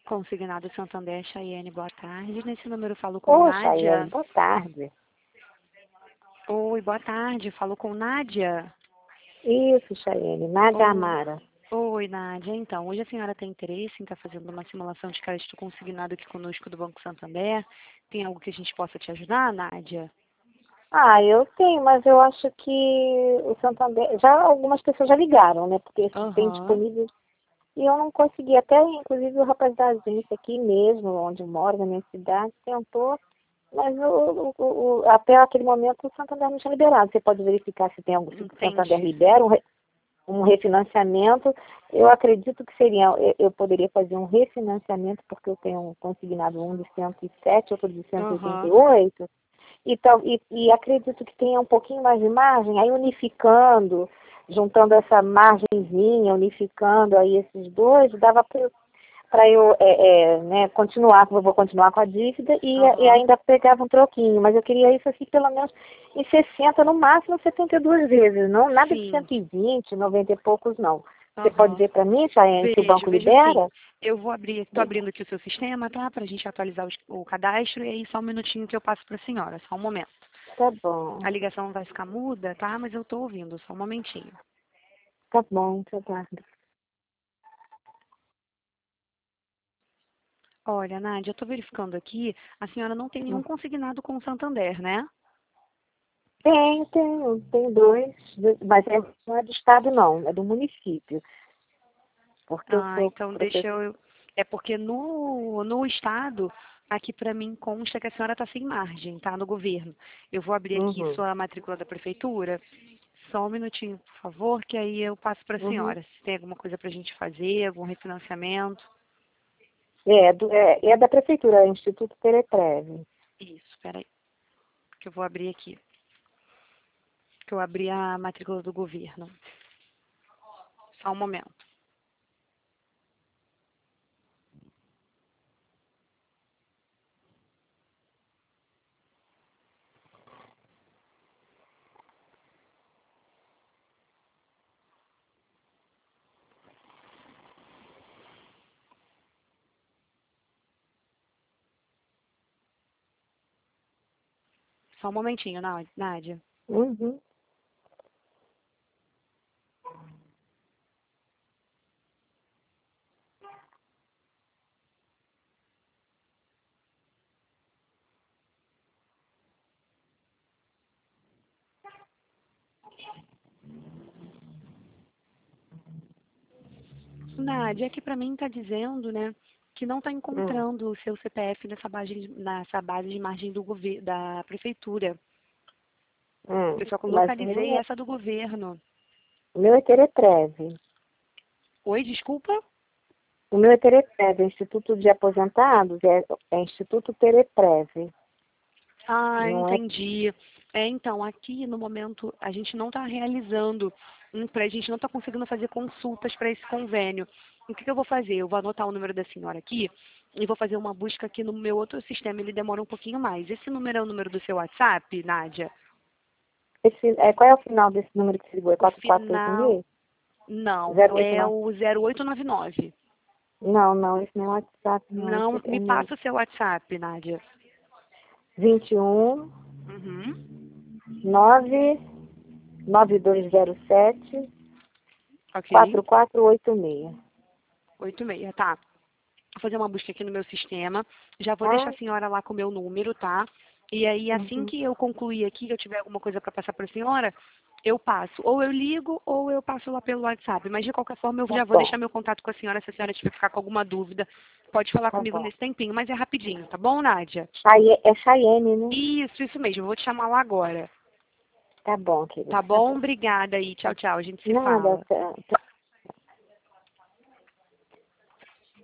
Consignado Santander, Chayane, boa tarde. Nesse número eu falo com Ô, Nádia. Chayane, boa tarde. Oi, boa tarde. Falo com Nádia. Isso, Chayane, Nádia Amara. Oi, Nádia. Então, hoje a senhora tem interesse em estar fazendo uma simulação de crédito consignado aqui conosco do Banco Santander? Tem algo que a gente possa te ajudar, Nádia? Ah, eu tenho, mas eu acho que o Santander, já algumas pessoas já ligaram, né? Porque tem Aham. disponível. E eu não consegui, até inclusive o rapaz da agência aqui mesmo, onde eu moro, na minha cidade, tentou, mas até aquele momento o Santander não tinha liberado. Você pode verificar se tem algum, se o Santander Entendi. libera um refinanciamento. Eu acredito que seria, eu poderia fazer um refinanciamento, porque eu tenho um consignado um de 107, outro de Aham. 188, e acredito que tenha um pouquinho mais de margem, aí unificando, juntando essa margenzinha, unificando aí esses dois, dava para eu né, continuar, como eu vou continuar com a dívida, e Aham. ainda pegava um troquinho, mas eu queria isso assim pelo menos em 60, no máximo 72 vezes, não nada de Sim. 120, 90 e poucos não. Você pode Aham. ver para mim, Chayane, se o Vejo, banco vejo sim. libera? Eu vou abrir, estou abrindo aqui o seu sistema, tá? Para a gente atualizar o cadastro e aí só um minutinho que eu passo para a senhora, só um momento. Tá bom, A ligação vai ficar muda, tá? Mas eu estou ouvindo, só um momentinho. tá bom, tá bom. Olha, Nádia, eu estou verificando aqui, a senhora não tem nenhum consignado com o Santander, né? Tem dois, mas não é do estado não, é do município. Porque eu Ah, sou então deixa professora. eu... É porque no estado, aqui para mim consta que a senhora está sem margem, tá? No governo. Eu vou abrir aqui Uhum, sua matrícula da prefeitura. Só um minutinho, por favor, que aí eu passo para a uhum. senhora. Se tem alguma coisa para a gente fazer, algum refinanciamento. É da prefeitura, é o Instituto Teretreve. Isso, peraí, que eu vou abrir aqui. Que eu abri a matrícula do governo. Só um momento. Só um momentinho, Nádia. Uhum. Nádia, aqui para mim está dizendo, né, que não está Hum, encontrando o seu CPF nessa base de margem do da prefeitura. Eu só Mas localizei essa do governo. o meu é Teretreve. Oi, desculpa? O meu é Teretreve, Instituto de Aposentados, é Instituto Teretreve. Ah, Não é? entendi. Então, aqui no momento a gente não está realizando, a gente não está conseguindo fazer consultas para esse convênio. O que eu vou fazer? Eu vou anotar o número da senhora aqui e vou fazer uma busca aqui no meu outro sistema, ele demora um pouquinho mais. Esse número é o número do seu WhatsApp, Nádia? Qual é o final desse número que você ligou? É O 4486? final, não, é 089? o 0899. Não, não, esse não é o WhatsApp, não. Esse Não, é me meu passa o seu WhatsApp, Nádia. 21 Uhum. 9 9207 Ok. 4486. 86, tá. Vou fazer uma busca aqui no meu sistema. Já vou deixar Ah, a senhora lá com o meu número, tá? E aí, assim uhum. que eu concluir aqui, eu tiver alguma coisa para passar para a senhora, eu passo. Ou eu ligo, ou eu passo lá pelo WhatsApp. Mas, de qualquer forma, eu Tá já vou bom, deixar meu contato com a senhora. Se a senhora tiver ficar com alguma dúvida, pode falar tá comigo bom. nesse tempinho. Mas é rapidinho, tá bom, Nádia? É Chayenne, né? Isso mesmo. Eu vou te chamar lá agora. Tá bom, querida, Tá tá bom? bom. Obrigada aí. Tchau, tchau. A gente se Nada, fala. tá.